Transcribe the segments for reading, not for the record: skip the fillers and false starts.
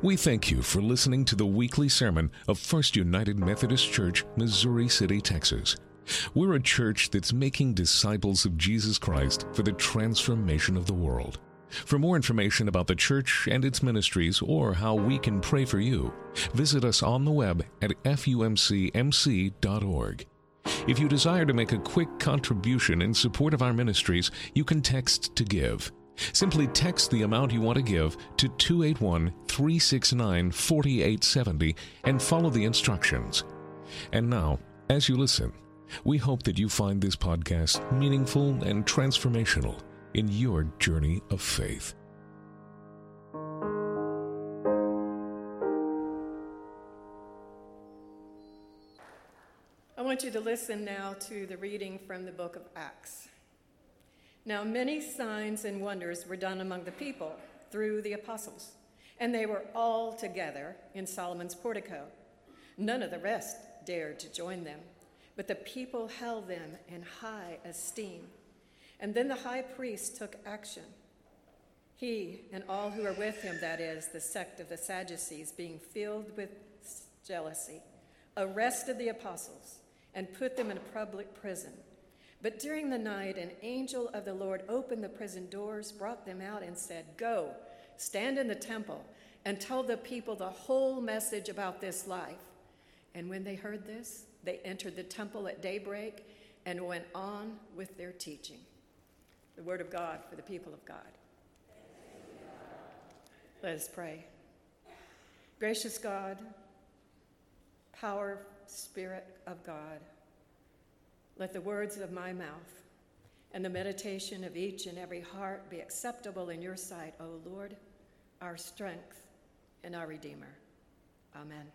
We thank you for listening to the weekly sermon of First United Methodist Church, Missouri City, Texas. We're a church that's making disciples of Jesus Christ for the transformation of the world. For more information about the church and its ministries or how we can pray for you, visit us on the web at fumcmc.org. If you desire to make a quick contribution in support of our ministries, you can text to give. Simply text the amount you want to give to 281-369-4870 and follow the instructions. And now, as you listen, we hope that you find this podcast meaningful and transformational in your journey of faith. I want you to listen now to the reading from the book of Acts. Now many signs and wonders were done among the people through the apostles, and they were all together in Solomon's portico. None of the rest dared to join them, but the people held them in high esteem. And then the high priest took action. He and all who were with him, that is, the sect of the Sadducees, being filled with jealousy, arrested the apostles and put them in a public prison. But during the night, an angel of the Lord opened the prison doors, brought them out, and said, "Go, stand in the temple, and tell the people the whole message about this life." And when they heard this, they entered the temple at daybreak and went on with their teaching. The word of God for the people of God. Let us pray. Gracious God, power, Spirit of God, let the words of my mouth and the meditation of each and every heart be acceptable in your sight, O Lord, our strength and our Redeemer. Amen.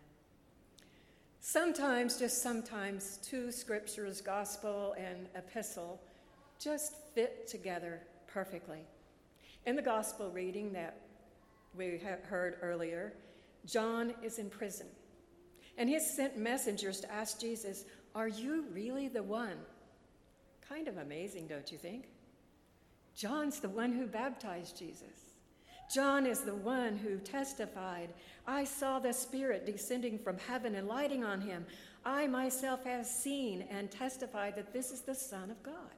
Sometimes, just sometimes, two scriptures, gospel and epistle, just fit together perfectly. In the gospel reading that we heard earlier, John is in prison, and he has sent messengers to ask Jesus, "Are you really the one?" Kind of amazing, don't you think? John's the one who baptized Jesus. John is the one who testified, "I saw the Spirit descending from heaven and lighting on him. I myself have seen and testified that this is the Son of God."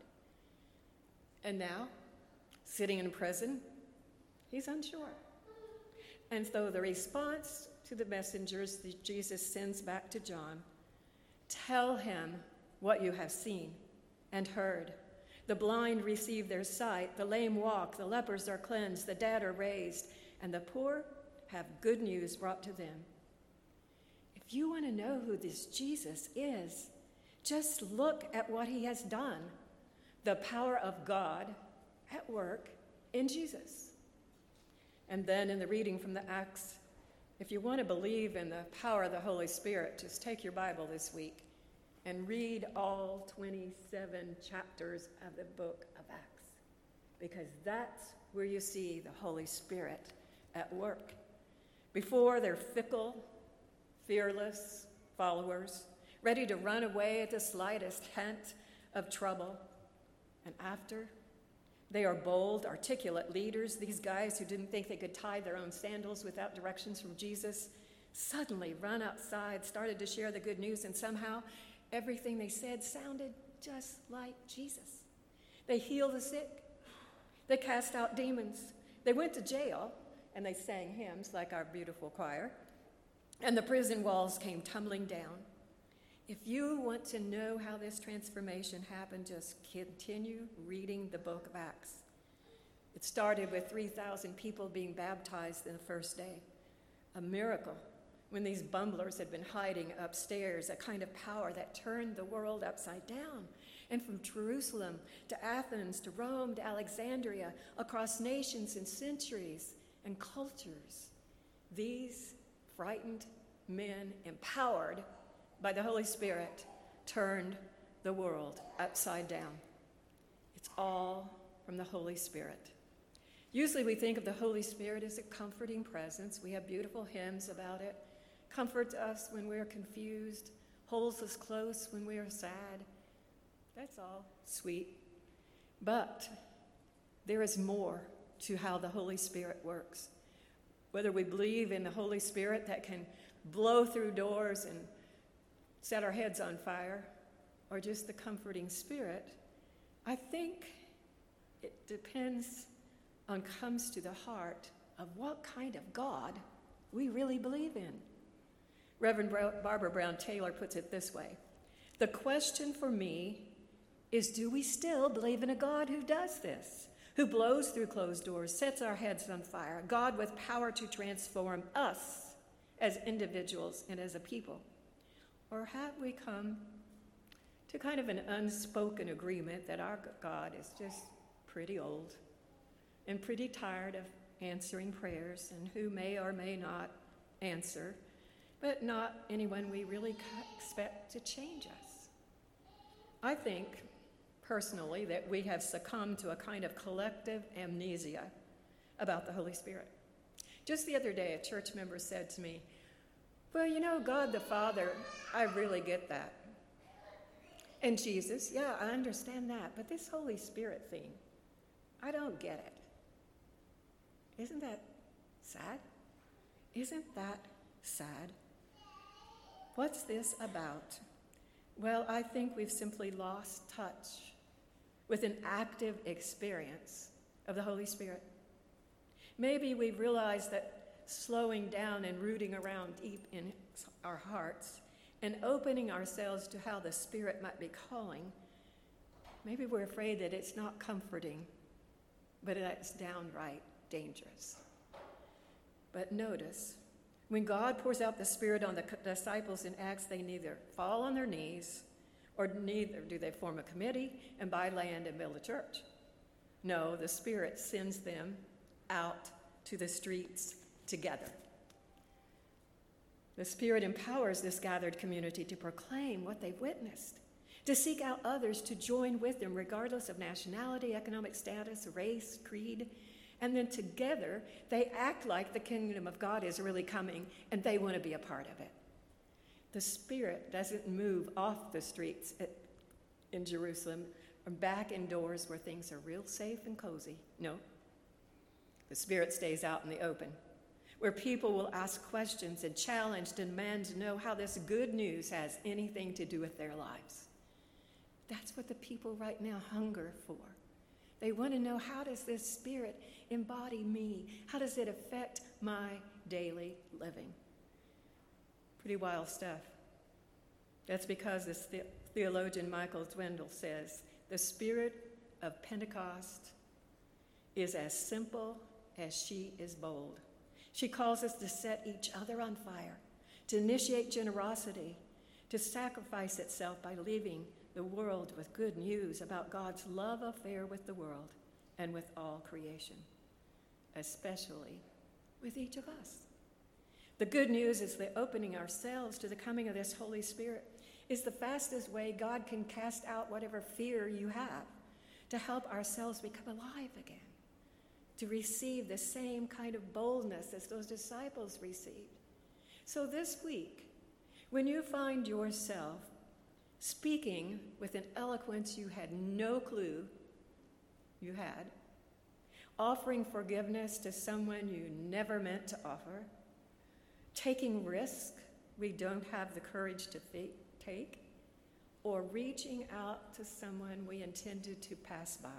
And now, sitting in prison, he's unsure. And so the response to the messengers that Jesus sends back to John, "Tell him what you have seen and heard. The blind receive their sight, the lame walk, the lepers are cleansed, the dead are raised, and the poor have good news brought to them." If you want to know who this Jesus is, just look at what he has done. The power of God at work in Jesus. And then in the reading from the Acts, if you want to believe in the power of the Holy Spirit, just take your Bible this week and read all 27 chapters of the book of Acts, because that's where you see the Holy Spirit at work. Before, they're fickle, fearless followers, ready to run away at the slightest hint of trouble. And after, they are bold, articulate leaders. These guys who didn't think they could tie their own sandals without directions from Jesus suddenly run outside, started to share the good news, and somehow everything they said sounded just like Jesus. They healed the sick. They cast out demons. They went to jail, and they sang hymns like our beautiful choir, and the prison walls came tumbling down. If you want to know how this transformation happened, just continue reading the book of Acts. It started with 3,000 people being baptized in the first day. A miracle when these bumblers had been hiding upstairs, a kind of power that turned the world upside down. And from Jerusalem to Athens to Rome to Alexandria, across nations and centuries and cultures, these frightened men, empowered by the Holy Spirit, turned the world upside down. It's all from the Holy Spirit. Usually we think of the Holy Spirit as a comforting presence. We have beautiful hymns about it. Comforts us when we're confused, holds us close when we are sad. That's all sweet. But there is more to how the Holy Spirit works. whether we believe in the Holy Spirit that can blow through doors and set our heads on fire, or just the comforting Spirit, I think it comes to the heart of what kind of God we really believe in. Reverend Barbara Brown Taylor puts it this way: the question for me is, do we still believe in a God who does this, who blows through closed doors, sets our heads on fire, a God with power to transform us as individuals and as a people? Or have we come to kind of an unspoken agreement that our God is just pretty old and pretty tired of answering prayers, and who may or may not answer, but not anyone we really expect to change us? I think, personally, that we have succumbed to a kind of collective amnesia about the Holy Spirit. Just the other day, a church member said to me, well, you know, God the Father, I really get that. And Jesus, yeah, I understand that. But this Holy Spirit thing, I don't get it. Isn't that sad? Isn't that sad? What's this about? Well, I think we've simply lost touch with an active experience of the Holy Spirit. Maybe we've realized that slowing down and rooting around deep in our hearts and opening ourselves to how the Spirit might be calling, maybe we're afraid that it's not comforting, but it's downright dangerous. But notice, when God pours out the Spirit on the disciples in Acts, they neither fall on their knees or neither do they form a committee and buy land and build a church. No, the Spirit sends them out to the streets together. The Spirit empowers this gathered community to proclaim what they've witnessed, to seek out others to join with them regardless of nationality, economic status, race, creed, and then together they act like the kingdom of God is really coming and they want to be a part of it. The Spirit doesn't move off the streets in Jerusalem or back indoors where things are real safe and cozy. No. The Spirit stays out in the open, where people will ask questions and challenge, demand to know how this good news has anything to do with their lives. That's what the people right now hunger for. They want to know, how does this Spirit embody me? How does it affect my daily living? Pretty wild stuff. That's because this theologian Michael Zwindle says, the Spirit of Pentecost is as simple as she is bold. She calls us to set each other on fire, to initiate generosity, to sacrifice itself by leaving the world with good news about God's love affair with the world and with all creation, especially with each of us. The good news is that opening ourselves to the coming of this Holy Spirit is the fastest way God can cast out whatever fear you have, to help ourselves become alive again, to receive the same kind of boldness as those disciples received. So this week, when you find yourself speaking with an eloquence you had no clue you had, offering forgiveness to someone you never meant to offer, taking risk we don't have the courage to take, or reaching out to someone we intended to pass by,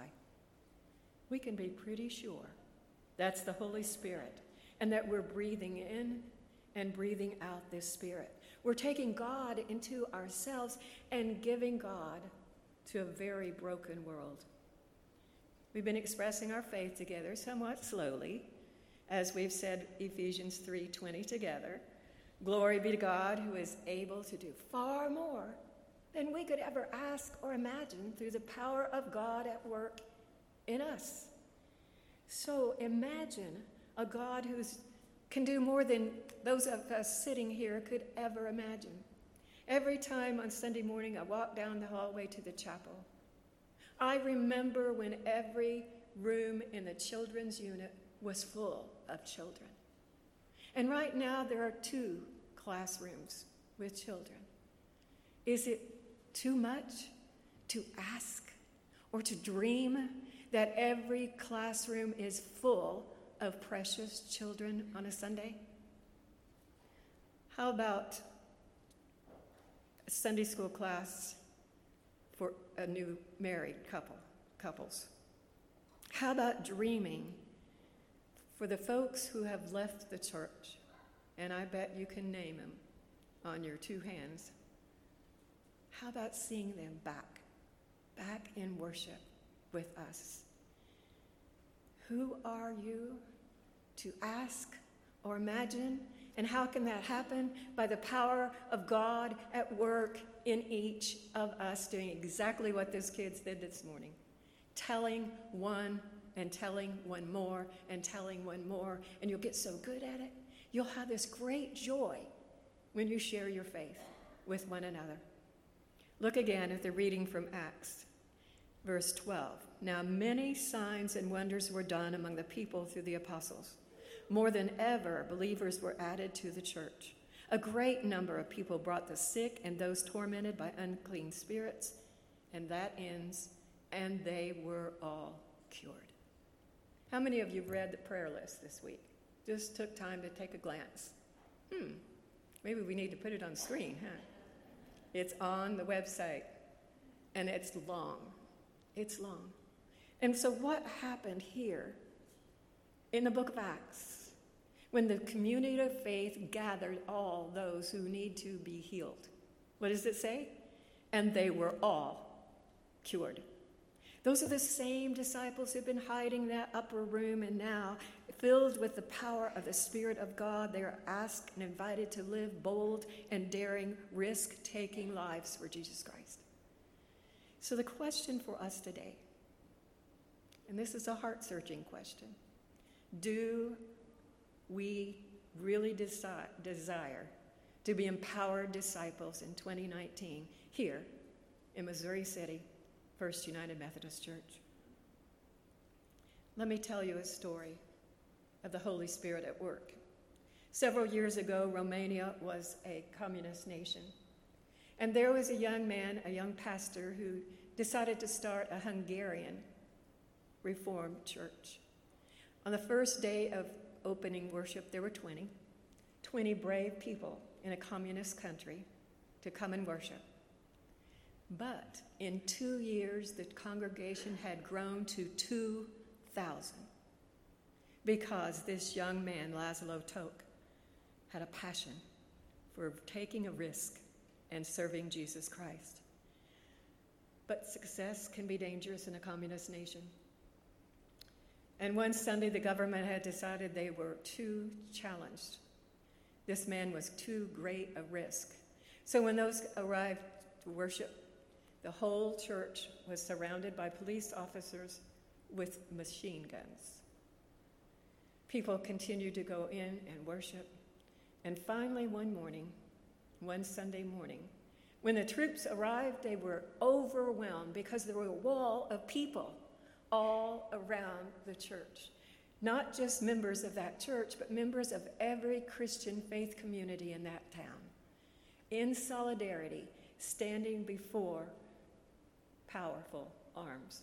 we can be pretty sure that's the Holy Spirit, and that we're breathing in and breathing out this Spirit. We're taking God into ourselves and giving God to a very broken world. We've been expressing our faith together somewhat slowly, as we've said Ephesians 3:20 together. Glory be to God, who is able to do far more than we could ever ask or imagine through the power of God at work in us. So imagine a God who can do more than those of us sitting here could ever imagine. Every time on Sunday morning I walk down the hallway to the chapel, I remember when every room in the children's unit was full of children. And right now there are 2 classrooms with children. Is it too much to ask or to dream that every classroom is full of precious children on a Sunday? How about a Sunday school class for a new married couples? How about dreaming for the folks who have left the church? And I bet you can name them on your two hands. How about seeing them back in worship with us? Who are you to ask or imagine? And how can that happen? By the power of God at work in each of us, doing exactly what those kids did this morning. Telling one and telling one more and telling one more. And you'll get so good at it. You'll have this great joy when you share your faith with one another. Look again at the reading from Acts, verse 12. Now many signs and wonders were done among the people through the apostles. More than ever, believers were added to the church. A great number of people brought the sick and those tormented by unclean spirits, and that ends, and they were all cured. How many of you read the prayer list this week? Just took time to take a glance. Maybe we need to put it on screen, huh? It's on the website, and it's long. It's long. And so what happened here in the book of Acts when the community of faith gathered all those who need to be healed? What does it say? And they were all cured. Those are the same disciples who've been hiding in that upper room, and now, filled with the power of the Spirit of God, they are asked and invited to live bold and daring, risk-taking lives for Jesus Christ. So the question for us today, and this is a heart-searching question, do we really desire to be empowered disciples in 2019 here in Missouri City, First United Methodist Church? Let me tell you a story of the Holy Spirit at work. Several years ago, Romania was a communist nation. And there was a young man, a young pastor, who decided to start a Hungarian Reformed church. On the first day of opening worship, there were 20 brave people in a communist country to come and worship. But in 2 years, the congregation had grown to 2,000 because this young man, Laszlo Tok, had a passion for taking a risk and serving Jesus Christ. But success can be dangerous in a communist nation. And one Sunday, the government had decided they were too challenged. This man was too great a risk. So when those arrived to worship, the whole church was surrounded by police officers with machine guns. People continued to go in and worship. And finally, one Sunday morning, when the troops arrived, they were overwhelmed because there were a wall of people all around the church. Not just members of that church, but members of every Christian faith community in that town, in solidarity, standing before powerful arms.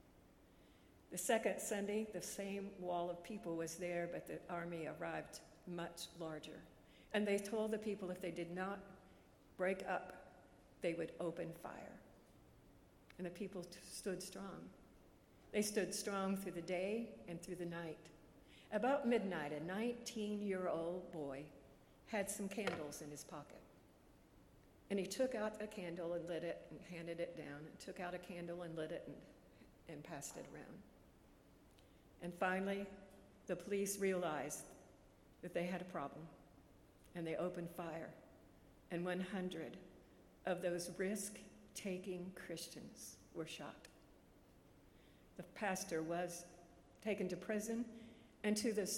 The second Sunday, the same wall of people was there, but the army arrived much larger. And they told the people if they did not break up, they would open fire. And the people stood strong. They stood strong through the day and through the night. About midnight, a 19-year-old boy had some candles in his pocket. And he took out a candle and lit it and handed it down, and took out a candle and lit it and passed it around. And finally, the police realized that they had a problem, and they opened fire. And 100 of those risk-taking Christians were shot. The pastor was taken to prison, and to the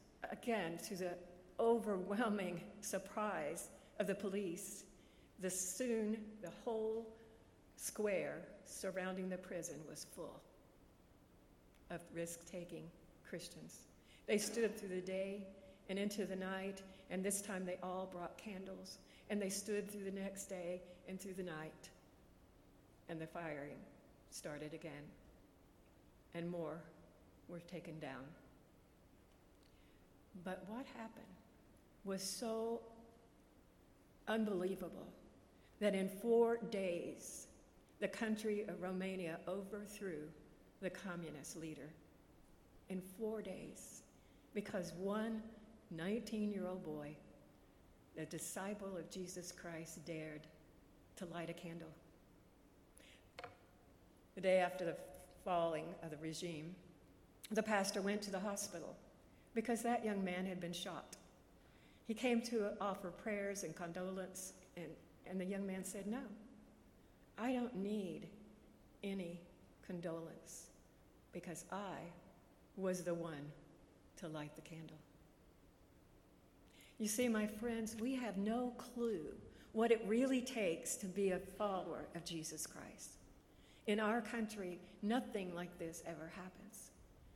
overwhelming surprise of the police, the whole square surrounding the prison was full of risk-taking Christians. They stood through the day and into the night, and this time they all brought candles, and they stood through the next day and through the night, and the firing started again, and more were taken down. But what happened was so unbelievable that in 4 days, the country of Romania overthrew the communist leader. In 4 days, because one 19-year-old boy, a disciple of Jesus Christ, dared to light a candle. The day after the falling of the regime, the pastor went to the hospital because that young man had been shot. He came to offer prayers and condolence, and the young man said, "No, I don't need any condolence because I was the one to light the candle." You see, my friends, we have no clue what it really takes to be a follower of Jesus Christ. In our country, nothing like this ever happens.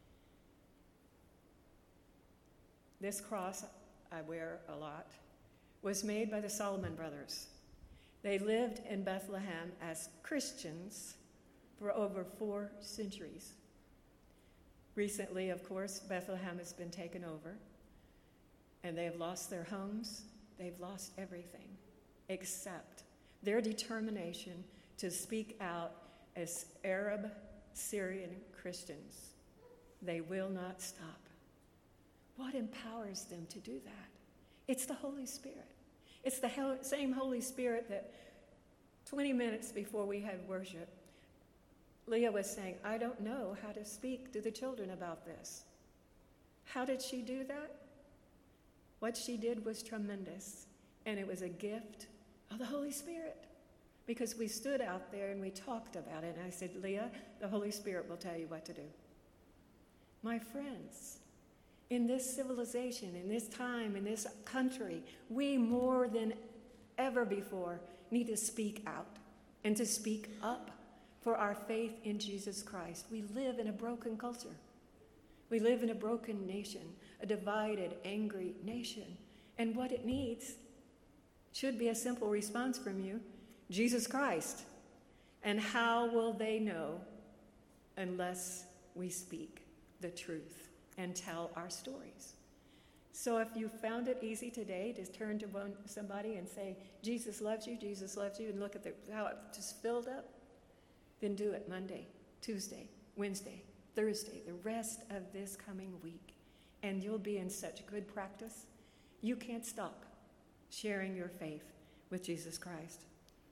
This cross I wear a lot was made by the Solomon brothers. They lived in Bethlehem as Christians for over 4 centuries. Recently, of course, Bethlehem has been taken over, and they have lost their homes. They've lost everything except their determination to speak out as Arab Syrian Christians. They will not stop. What empowers them to do that? It's the Holy Spirit. It's the same Holy Spirit that 20 minutes before we had worship, Leah was saying, "I don't know how to speak to the children about this." How did she do that? What she did was tremendous, and it was a gift of the Holy Spirit, because we stood out there and we talked about it, and I said, "Leah, the Holy Spirit will tell you what to do." My friends, in this civilization, in this time, in this country, we more than ever before need to speak out and to speak up for our faith in Jesus Christ. We live in a broken culture. We live in a broken nation, a divided, angry nation. And what it needs should be a simple response from you: Jesus Christ. And how will they know unless we speak the truth and tell our stories? So if you found it easy today to turn to somebody and say, "Jesus loves you," and look at how it just filled up, then do it Monday, Tuesday, Wednesday, Thursday, the rest of this coming week. And you'll be in such good practice, you can't stop sharing your faith with Jesus Christ.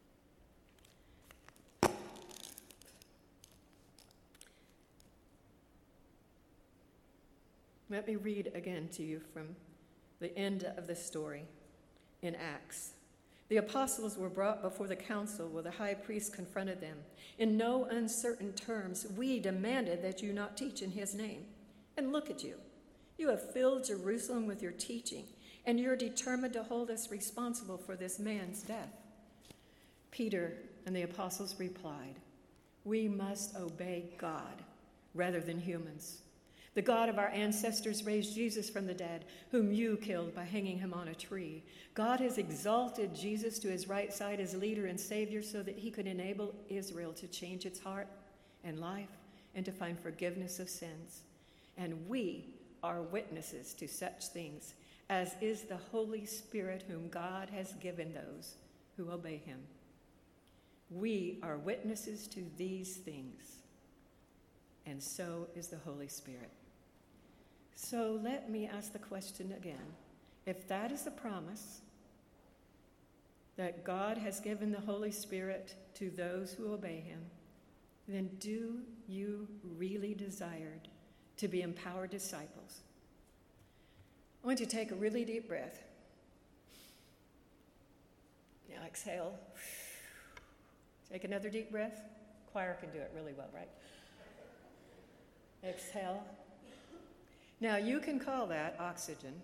Let me read again to you from the end of the story in Acts. The apostles were brought before the council where the high priest confronted them. "In no uncertain terms, we demanded that you not teach in his name. And look at you. You have filled Jerusalem with your teaching, and you're determined to hold us responsible for this man's death." Peter and the apostles replied, "We must obey God rather than humans. The God of our ancestors raised Jesus from the dead, whom you killed by hanging him on a tree. God has exalted Jesus to his right side as leader and savior so that he could enable Israel to change its heart and life and to find forgiveness of sins. And we are witnesses to such things, as is the Holy Spirit whom God has given those who obey him. We are witnesses to these things, and so is the Holy Spirit." So let me ask the question again. If that is the promise, that God has given the Holy Spirit to those who obey him, then do you really desire to be empowered disciples? I want you to take a really deep breath. Now exhale. Take another deep breath. Choir can do it really well, right? Exhale. Now, you can call that oxygen.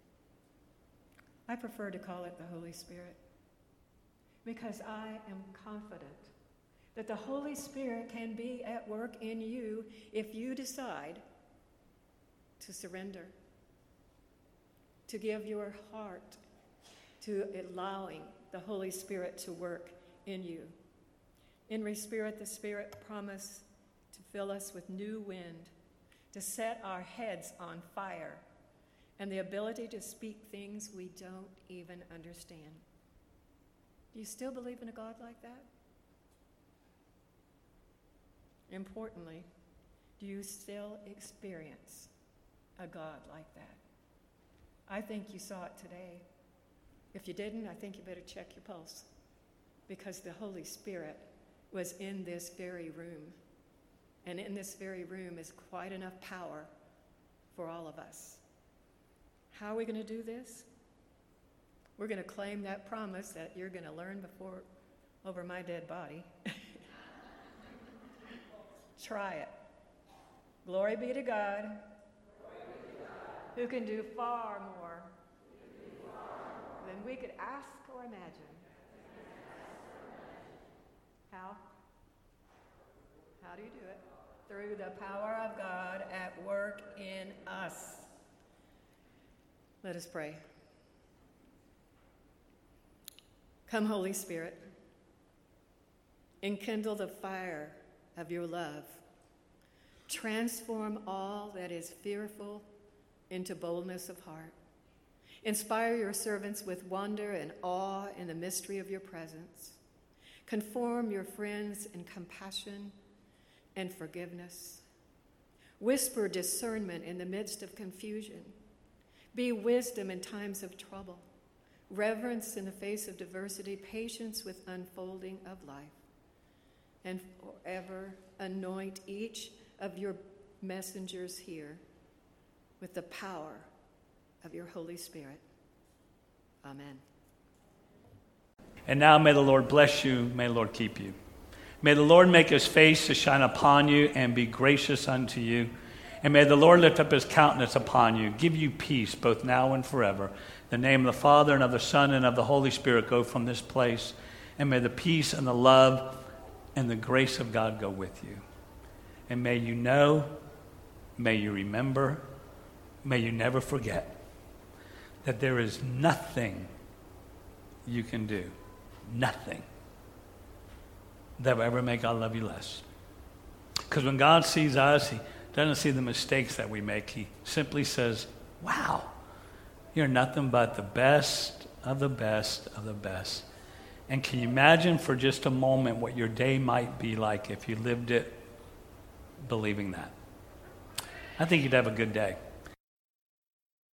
I prefer to call it the Holy Spirit, because I am confident that the Holy Spirit can be at work in you if you decide to surrender, to give your heart to allowing the Holy Spirit to work in you. In Spirit, the Spirit promised to fill us with new wind, to set our heads on fire, and the ability to speak things we don't even understand. Do you still believe in a God like that? Importantly, do you still experience a God like that? I think you saw it today. If you didn't, I think you better check your pulse, because the Holy Spirit was in this very room. And in this very room is quite enough power for all of us. How are we going to do this? We're going to claim that promise that you're going to learn before over my dead body. Try it. Glory be to God, who can do far more than we could ask or imagine. How? How do you do it? Through the power of God at work in us. Let us pray. Come, Holy Spirit, enkindle the fire of your love. Transform all that is fearful into boldness of heart. Inspire your servants with wonder and awe in the mystery of your presence. Conform your friends in compassion and forgiveness. Whisper discernment in the midst of confusion. Be wisdom in times of trouble. Reverence in the face of diversity, patience with unfolding of life. And forever anoint each of your messengers here with the power of your Holy Spirit. Amen. And now may the Lord bless you, may the Lord keep you. May the Lord make his face to shine upon you and be gracious unto you. And may the Lord lift up his countenance upon you, give you peace both now and forever. In the name of the Father, and of the Son, and of the Holy Spirit go from this place. And may the peace and the love and the grace of God go with you. And may you know, may you remember, may you never forget that there is nothing you can do, nothing, that will ever make God love you less. Because when God sees us, he doesn't see the mistakes that we make. He simply says, wow, you're nothing but the best of the best of the best. And can you imagine for just a moment what your day might be like if you lived it believing that? I think you'd have a good day.